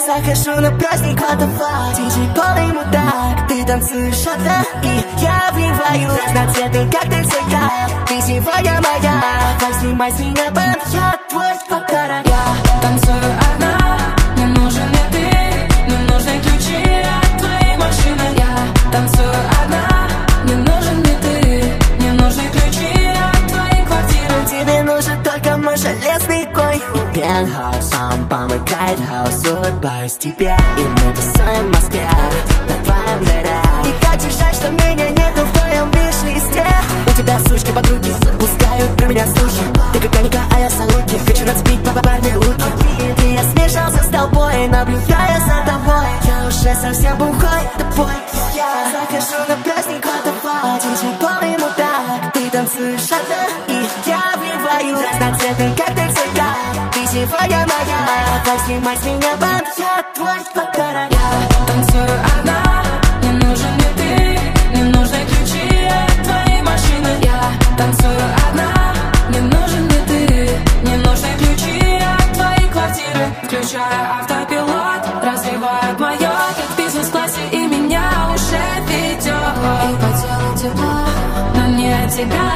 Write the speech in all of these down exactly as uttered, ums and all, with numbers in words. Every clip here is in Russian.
захожу на праздник Водовод. Диджей полный мудак, ты танцуешь одна, и я вливаю разноцветный коктейль цвета. Ты сегодня моя, возьми с меня бэнд, я твой покорок. Я танцую одна, не нужен мне ты, не нужны ключи от твоей машины. Я танцую одна, не нужен мне ты, не нужны ключи от твоей квартиры. Тебе нужен только мой железный конь и пентхаус. Он помыкает хаос, улыбаюсь тебе, и мы тусуем в Москве на твоем дыре. И как же жаль, что меня нету в твоем виш-листе. У тебя сучки подруги пускают про меня слухи. Ты как Аника, а я Салуки. Хочу нацепить по парные луки. И я смешался с толпой, наблюдая за тобой. Я уже совсем бухой, тобой. Я захожу на праздник Водовод. Диджей полный мудак, ты танцуешь одна, и я вливаю разноцветный коктейль цвета. Ты сегодня моя, возьми с меня бэнд, я твой покорок. Я танцую одна, не нужен мне ты, не нужны ключи от твоей машины. Я танцую одна, не нужен мне ты, не нужны ключи от твоей квартиры. Включаю автопилот, развивает мое, как в бизнес-классе, и меня уже ведет. И по телу тепло, но не от тебя.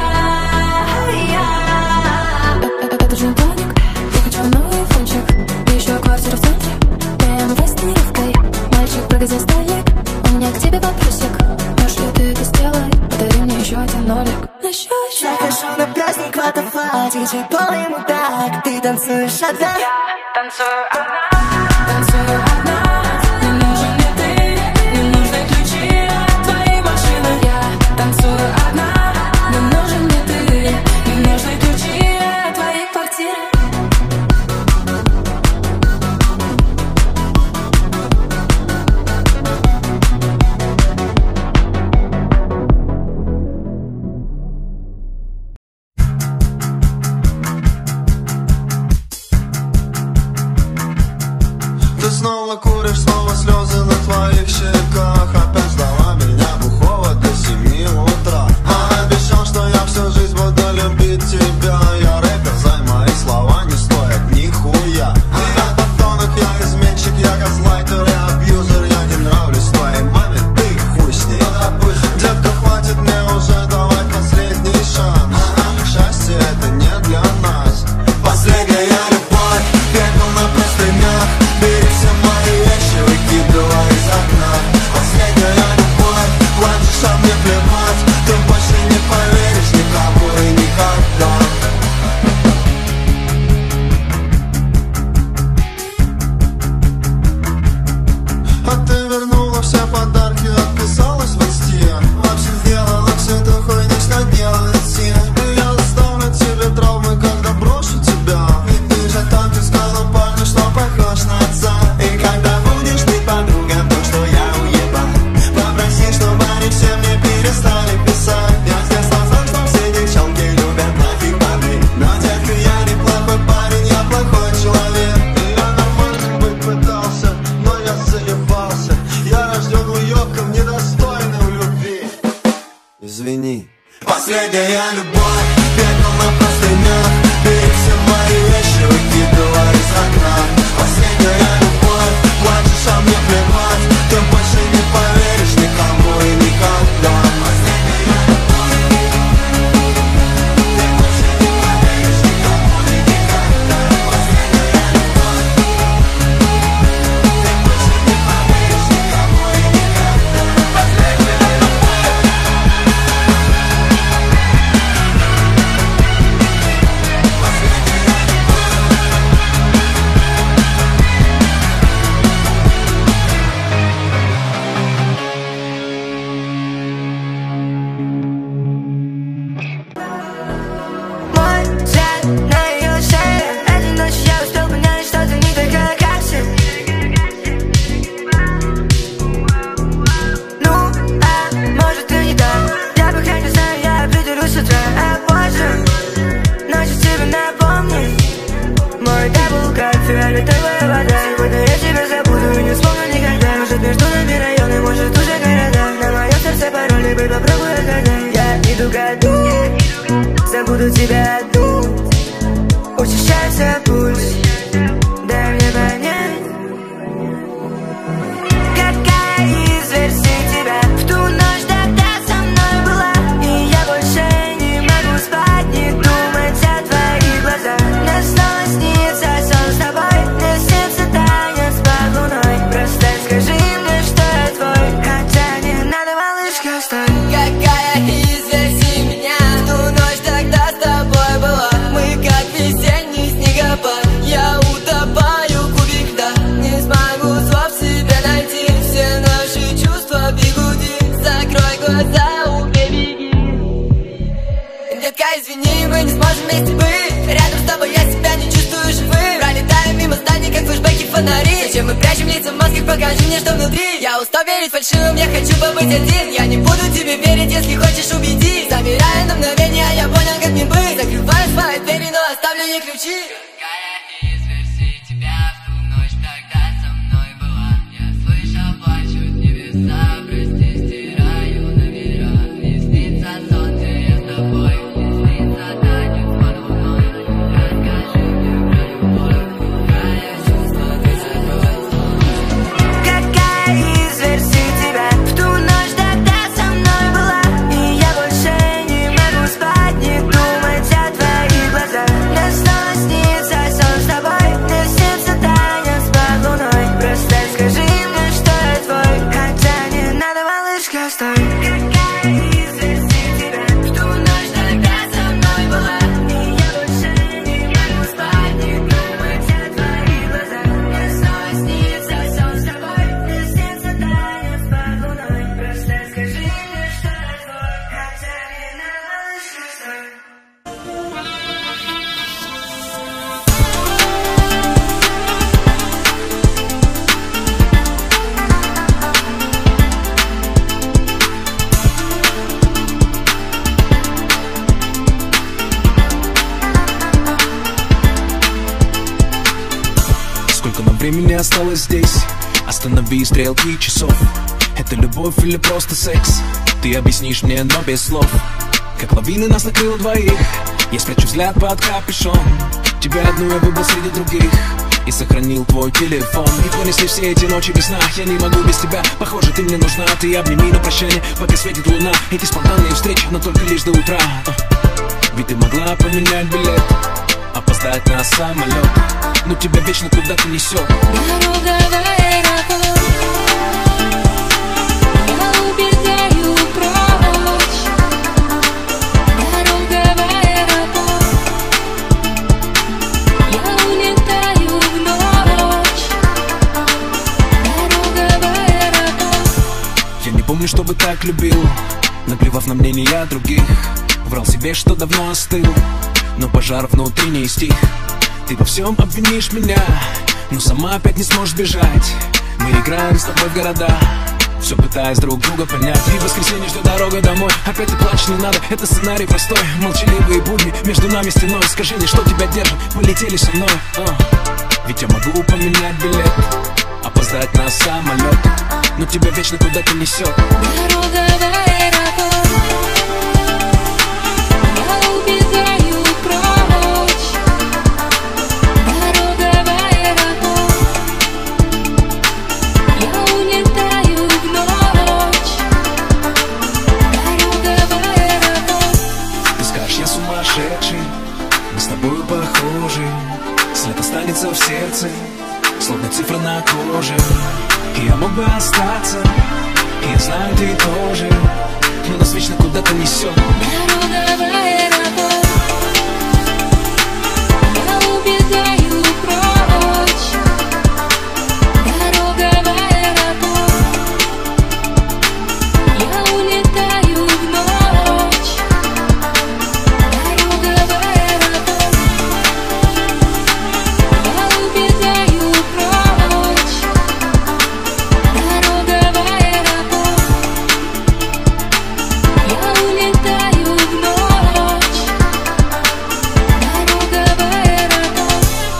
Это джин-тоник, я хочу новый фончик, и еще квартиру в центре, прямо в тренировкой. Мальчик, прыгай за столик, у меня к тебе вопросик. Может, ты это сделай, подари мне еще один нолик на счетчик. Захожу на праздник Водовод. Диджей полный мудак, ты танцуешь одна. Я танцую одна, танцую одна. Не нужен мне ты, не нужны ключи от твоей машины. Я танцую одна, не нужен мне ты, не нужны ключи от твоей квартиры. Ты снова куришь, снова слезы на твоих щеках. Опять ждала меня бухого до семи утра. А обещал, что я всю жизнь буду любить тебя. Я рэпер, за мои слова не стоят нихуя. Я подонок, я изменщик, я газлайтер, я абьюзер. Я не нравлюсь твоей маме, ты хуй с ней. Детка, хватит мне уже, давай последний шанс. Счастье это не для нас. Последняя любовь, пепел на простынях. Бери все мои вещи, выкидывай из окна. Последняя любовь, плачешь, а мне плевать. Ты больше не поверишь никому и никогда. А ты вернула все подарки, отписалась в инсте. Вообще сделала всю эту хуйню, что делают все. Я оставлю тебе травмы, когда брошу тебя. Ведь ты же так искала парня, что похож на отца. И когда будешь ты подруга, то что я уебан. Попроси, чтобы они все мне перестали писать. Я с детства знал, что все девчонки любят нафиг воды. Но детка, я не плохой парень, я плохой человек. Я нормально быть пытался, но я заебался. Я рожден уёбком, недостойным любви. Извини. Последняя любовь, пепел на простынях. Бери все мои вещи, выкидывай из окна. Последняя любовь, плачешь, а мне плевать. Ты больше не поверишь никому и никогда. Последняя любовь, ты больше не поверишь никому и никогда. Последняя любовь, ты больше не поверишь никому и никогда. Последняя Мой взгляд на ее шее. Этой ночью я успел понять, что ты не такая, как все. Ну, а может ты не так. Я пока не знаю, я придурю с утра. А позже ночью тебе напомнить. Мой дабл как фиолетовая вода. Сегодня я тебя забуду и не вспомню никогда. Может между нами районы, может уже города. На моем сердце пароли, быть попробуй отгадай. Я иду ко дну, забуду тебя одну. Учащается пульс, дай мне понять. прячем лица в масках, покажи мне, что внутри. Я устал верить фальшивым, я хочу побыть один. Я не буду тебе верить, если хочешь убеди. Замираю на мгновение, а я понял, как мне быть. Закрываю свои двери, но оставлю ей ключи. Какая из версий тебя в ту ночь тогда со мной была? Я слышал, плачут небеса, прости, стираю номера. Не снится сон, где я с тобой, не снится танец под луной. Расскажи мне про любовь, какая чувство ты закрой. Какая из версий тебя в ту ночь тогда со мной была? И я больше не могу спать, не думать о твоих глазах. Мне снова снится сон с тобой, мне снится танец под луной. Просто скажи мне, что я твой, хотя не надо, малышка, стой. Какая из версий тебя в ту ночь тогда со мной была? И я больше не могу спать, не думать о твоих глазах. Мне снова снится сон с тобой, мне снится танец под луной. Просто скажи мне, что я твой, хотя не надо, малышка, стой. Сколько нам времени осталось здесь? Останови стрелки часов. Это любовь или просто секс? Ты объяснишь мне, но без слов. Как лавины нас накрыло двоих. Я спрячу взгляд под капюшон. Тебя одну я выбрал среди других и сохранил твой телефон. И понесли все эти ночи без сна. Я не могу без тебя, похоже, ты мне нужна. Ты обними на прощание, пока светит луна. Эти спонтанные встречи, но только лишь до утра. Ведь ты могла поменять билет, опоздать на самолет, но тебя вечно куда-то несет. Дорога в аэропорт, я убегаю прочь. Дорога в аэропорт, я улетаю в ночь. Дорога в аэропорт. Я не помню, чтобы так любил, наплевав на мнения других. Врал себе, что давно остыл, но пожар внутри не стих. Ты во всем обвинишь меня, но сама опять не сможешь бежать. Мы играем с тобой в города, все пытаясь друг друга понять. И в воскресенье ждет дорога домой. Опять ты плачешь, не надо, это сценарий простой. Молчаливые будни, между нами стеной. Скажи мне, что тебя держит, полетели со мной. а. Ведь я могу поменять билет, опоздать на самолет, но тебя вечно куда-то несет. Дорога в аэропорт, я убегаю прочь. Дорога в аэропорт, я улетаю в ночь. Дорога в аэропорт. Ты скажешь, я сумасшедший, мы с тобою похожи. След останется в сердце, словно цифра на коже. И я мог бы остаться, и я знаю, ты тоже, но нас вечно куда-то несет. Дорога в аэропорт, я убегаю прочь. Дорога в аэропорт, я улетаю в ночь. Дорога в аэропорт, я убегаю прочь. Дорога в аэропорт, я улетаю в ночь. Дорога в аэропорт.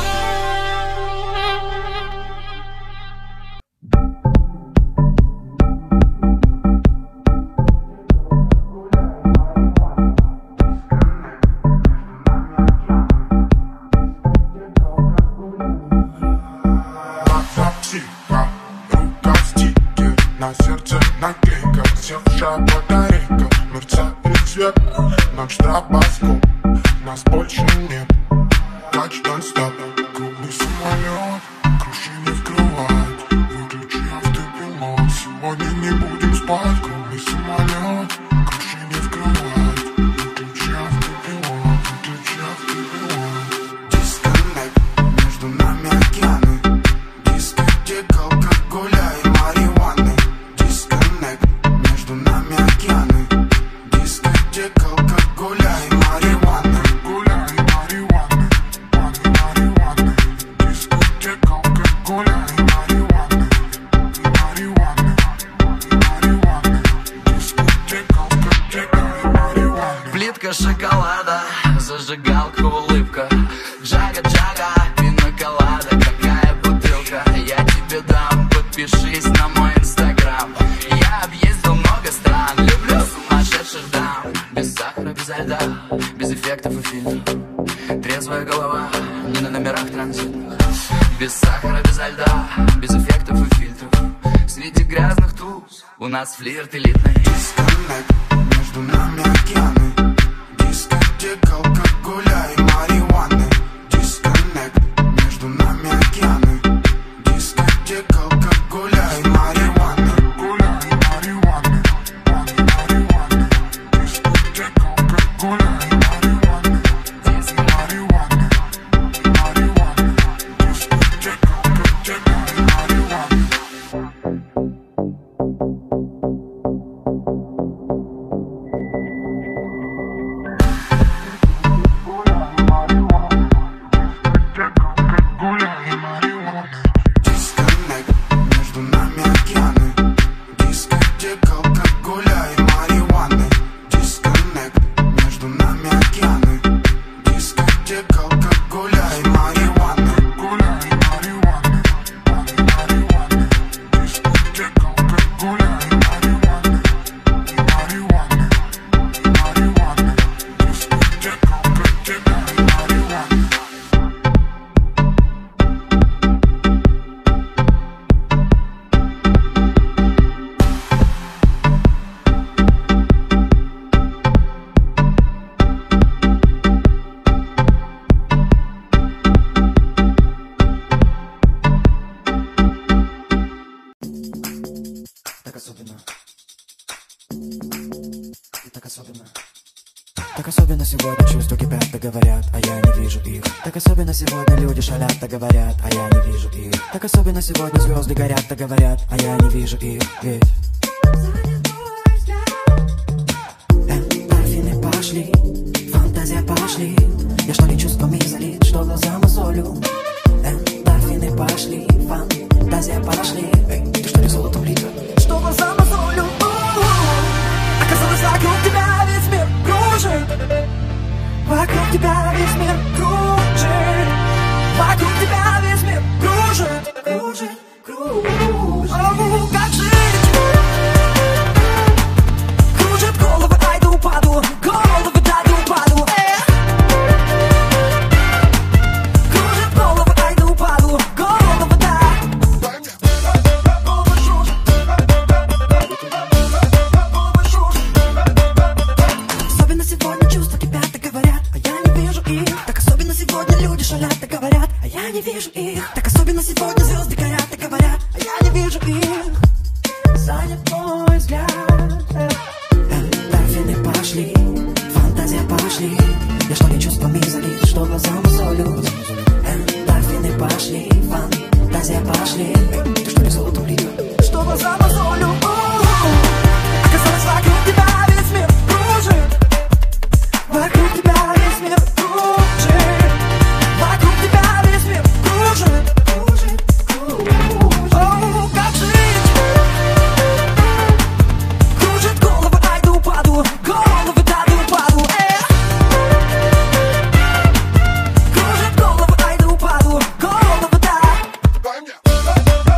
Типа, рука в стике, на сердце наклейка, севшая батарейка, мерцает свет, ночь стробоскоп, нас больше нет. Touch don't stop, круглый самолет, крыши не вкрывает, выключи автопилот, сегодня не будем спать. Круглый самолет, крыши не вкрывает, выключи автопилот, выключи автопилот. Дисконнект, между нами океаны, дискотека алкоголя и марихуаны. Дисконнект, между нами океаны, дискотека алкоголя и марихуаны. Алкоголя и марихуаны, марихуаны, марихуаны. Дискотека алкоголя и марихуаны. подпишись на мой инстаграм. Я объездил много стран, люблю сумасшедших дам. Без сахара, без льда, без эффектов и фильтров. Трезвая голова, не на номерах транзитных. Без сахара, без льда, без эффектов и фильтров. Среди грязных туз у нас флирт элитный. Дисконнект, между нами океаны. Дискотека, алкоголя и марихуаны. Дисконнект, между нами океаны. Дискотека, алкоголя и марихуаны. Гуляй, марихуаны, марихуаны. Дискотека, алкоголя и марихуаны. Марихуаны, марихуаны. Дискотека, алкоголя и марихуаны. Дисконнект, между нами океаны. Дискотека, алкоголя и марихуаны. Дисконнект, между нами океаны. Дискотека, алкоголя и марихуаны. Гуляй, марихуаны, марихуаны. Дискотека, алкоголя и марихуаны. Марихуаны, марихуаны. Дискотека, алкоголя и марихуаны. Так особенно. Так особенно. Так особенно сегодня чувства кипят, да говорят, а я не вижу их. Так особенно сегодня люди шалят, да говорят, а я не вижу их. Так особенно сегодня звезды горят, да говорят, а я не вижу их. Ведь эндорфины пошли, фантазия пошли. Я что ли чувствами залит, что глаза мозолю. Эндорфины пошли, фантазия пошли. Эй, ты что ли золотом литра? Что глаза мозолю. Оказалось, вокруг тебя весь мир кружит. Вокруг тебя весь мир кружит. Вокруг тебя весь мир кружит. Кружит, кружит. Оу, как жить? Кружит головы, ай да упаду. Головы, да да упаду. Кружит головы, ай да упаду. Головы, да. Особенно сегодня чувства кипят, да говорят, а я не вижу их. Так особенно сегодня люди шалят, да говорят, а я не вижу их. Так особенно сегодня звезды горят, да говорят, а я не вижу их. Занят мой взгляд. Эндорфины пошли, фантазия пошли. Я что ли чувствами залит, что глаза мозолю. Эндорфины пошли, фантазия пошли. Эй, ты что ли золотом литра? Что глаза мозолю. Оказалось, вокруг тебя весь мир кружит. Вокруг тебя весь мир кружит. Вокруг тебя весь мир кружит. Кружит, кружит. Оу, как жить? Кружит головы, ай да упаду. Головы, да да упаду. Кружит головы, ай да упаду. Головы, да.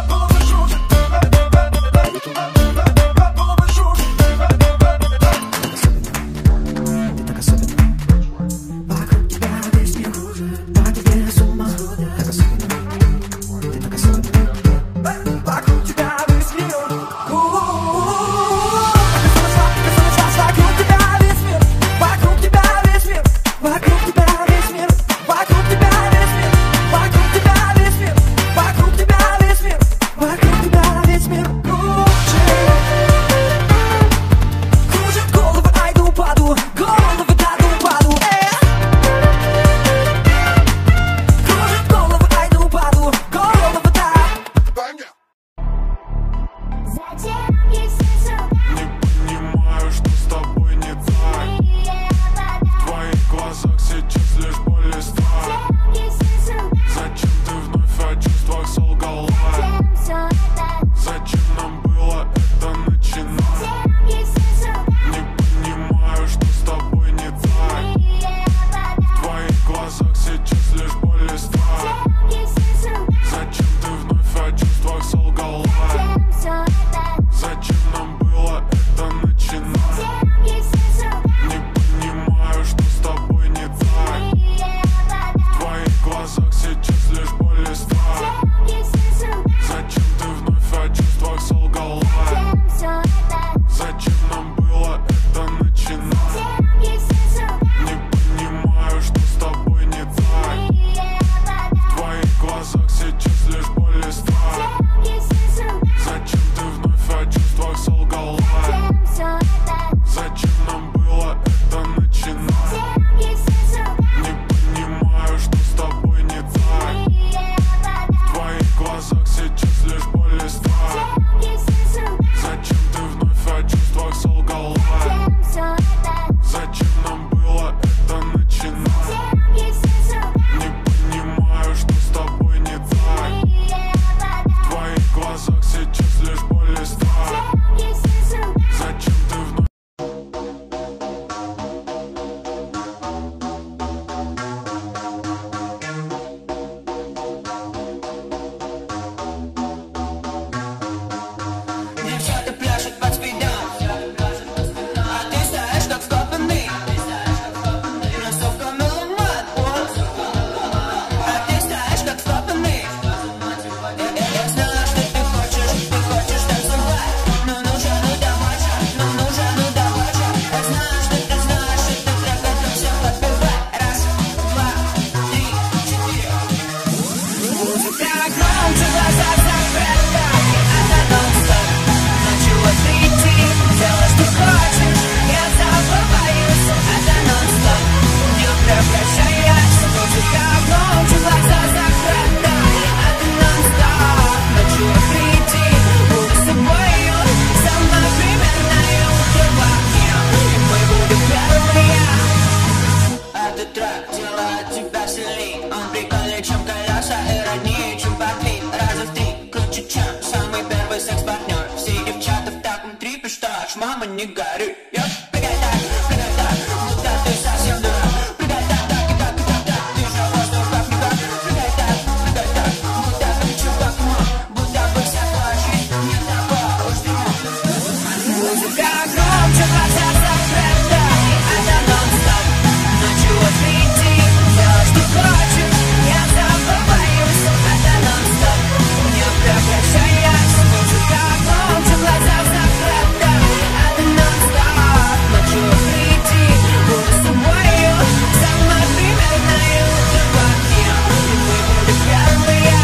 не горюй. Прыгай так, прыгай так, будто ты совсем дурак. Прыгай так, так и так и так, так, ты же воздух как никак. Прыгай так, прыгай так, будто бы чувак мой, будто бы вся твоя жизнь не такая уж дерьмо. Музыка громче, глаза закрыты, это нон-стоп. Ночью прийти, делай, что хочешь, я забываюсь, это нон-стоп. Не прекращаясь, музыка громче, глаза закрыты, это нон-стоп. Ночью прийти, буду с тобою, самой примерною любовью, и мы будем первые.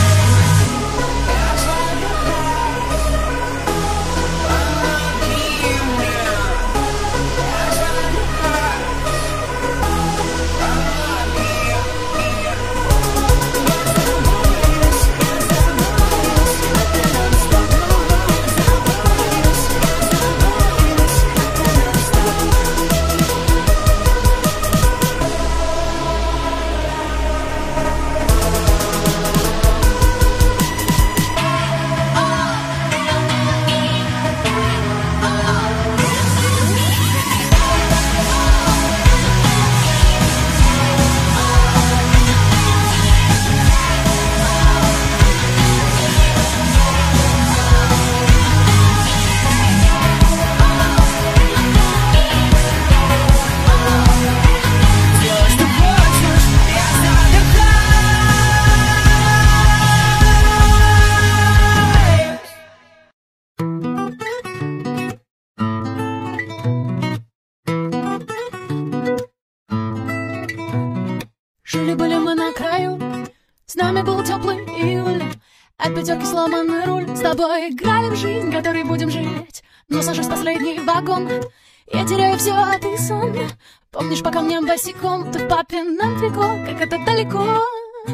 Жили-были мы на краю, с нами был теплый июль. От пятерки сломанный руль, с тобой играли в жизнь, которой будем жить. Но сажусь в последний вагон, я теряю все, а ты сон. Помнишь, по камням босиком, ты в папином трико, как это далеко.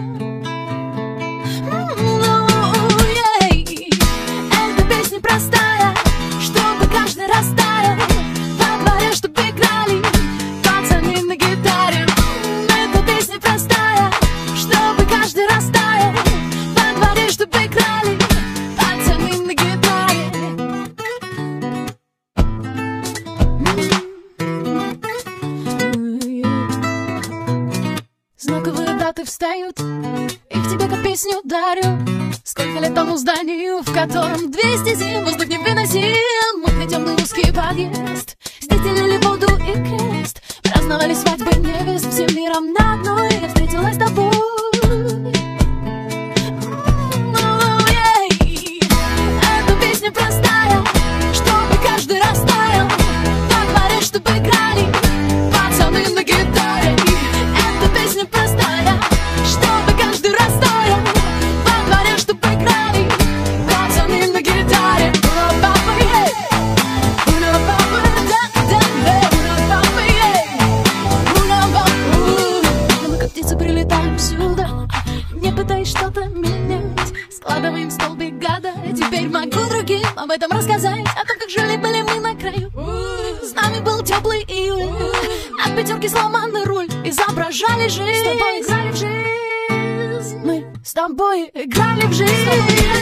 Эта песня простая, чтобы каждый растаял. Во дворе, чтобы играли пацаны на гитаре. Эта песня простая, чтобы каждый растаял. Во дворе, чтобы играли пацаны на гитаре. Знаковые даты встают, их тебе как песню дарю. Сколько лет тому зданию, в котором двести зим, воздух невыносим. Мы темный узкий подъезд, здесь делили воду и крест. Праздновали свадьбы невест, всем миром на одной я встретилась с тобой. Эта песня простая, чтобы каждый растаял. Во дворе, чтобы играли пацаны на гитаре. Эта песня простая, чтобы каждый растаял. Во дворе, чтобы играли пацаны на гитаре. Ура-папа, ей! Ура-папа, да-да-да! Ура-папа, ей! Ура-папа! Мы как птицы прилетаем сюда, не пытаясь что-то менять. Складываем столбик года, теперь могу другим об этом рассказать. О том, как жили-были мы на краю. С нами был теплый июль, от пятерки сломанный руль. Изображали жизнь, с тобой играли в жизнь. Мы с тобой играли в жизнь.